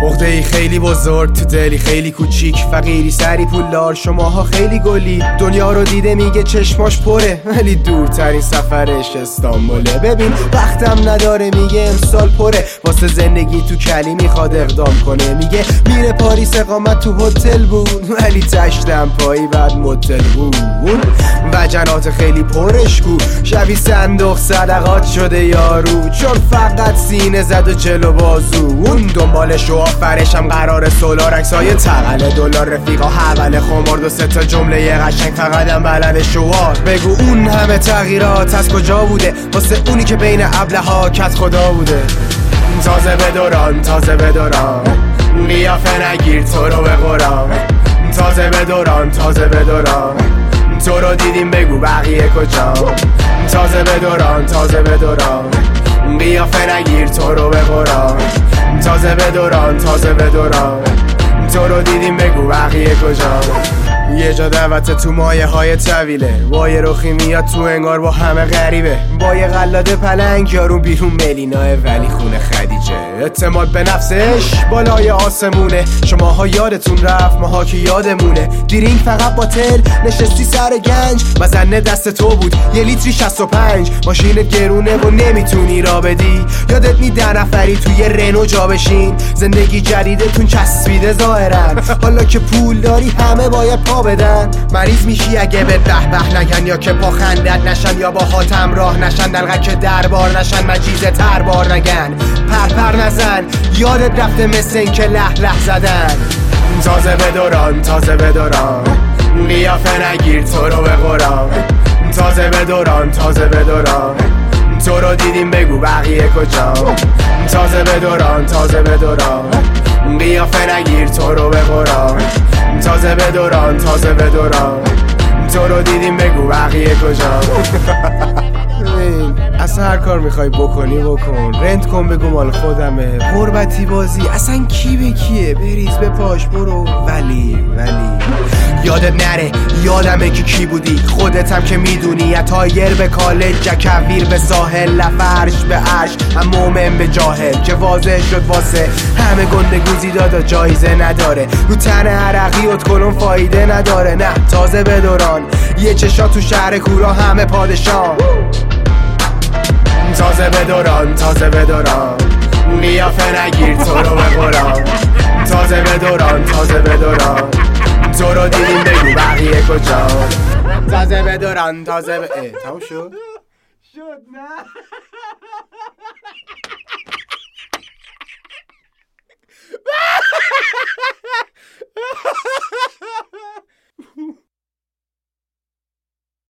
عقده ای خیلی بزرگ تو دلی خیلی کوچیک، فقیری سری پولدار شماها خیلی گلی. دنیا رو دیده میگه چشماش پره، ولی دورترین سفرش استانبوله. ببین وقتم نداره میگه امسال پره، واسه زندگی تو کلی میخواد اقدام کنه. میگه میره پاریس اقامت تو هتل بود، ولی تشتم پایی بعد متل بود. وجنات خیلی پرشگو شبیه صندوق صدقات شده یارو، چون فقط سینه زد و جلو بازو. اون دنبالش و آفرش هم قرار سولار، عکسای تقل دلار رفیقا حول خمرد و 3 تا جمله قشنگ فقط هم بلد شوار. بگو اون همه تغییرات از کجا بوده، واسه اونی که بین ابله‌ها کت خدا بوده. تازه به دوران تازه به دوران، قیافه نگیر تو رو به قرآن. تازه به دوران تازه به دوران، تو رو دیدیم بگو بقیه کجا. تازه به دوران تازه به دوران، قیافه نگیر تو رو به قرآن. تازه به دوران تازه به دوران، تو رو دیدیم بگو بقیه کجا. یه جا دعوت تو مایه های طویله، با یه رخی میاد تو انگار با همه غریبه. با یه قلاده پلنگ یارو بیرون ملیناه، ولی خونه خدیجه. اعتماد به نفسش بالای آسمونه، شماها یادتون رفت ماها که یادمونه. دیرینگ فقط باطل نشستی سر گنج، مزنه دست تو بود 1 لیتری 65. ماشینت گرونه و نمیتونی را بدی، یادت نی 10 نفری توی رنو جا بشین. زندگی جدیدتون چسبیده ظاهرن، حالا که پول داری همه باید پا بدن. مریض میشی اگه به به نگن، یا که با خندت نشن، یا با حاتم راه نشن. دلغک که دربار نشن، مجیزه تربار نگن. پر نزن یادت رفته مثل این که له زدن. تازه به دوران تازه به دوران، قیافه نگیر تو رو به قرآن. تازه به دوران تازه به دوران، تو رو دیدیم بگو بقیه کجا. تازه به دوران تازه به دوران، قیافه نگیر تو رو به قرآن. تازه به دوران تازه به دوران، تو رو دیدیم بگو بقیه کجا. اصلا هر کار میخوای بکنی بکن، رنت کن بگو مال خودمه. غربتی بازی اصلا کی به کیه، بریز به پاش برو. ولی یادت نره یادمه که کی بودی، خودتم که میدونی. تایر به کالج، جکویر به ساحل، لفرش به عرش، هم مومن به جاهل. که واضح شد واسه همه گندگوزی دادا جایزه نداره، رو تن عرقی و کلون فایده نداره. نه تازه به دوران، یه چشا تو شهر کورا همه پادشان. تازه به دوران تازه به دوران، قیافه نگیر تو رو به قرآن. تازه به دوران تازه به دوران، تو رو دیدیم بگو بقیه کجا. تازه به دوران تازه به تموم شد نه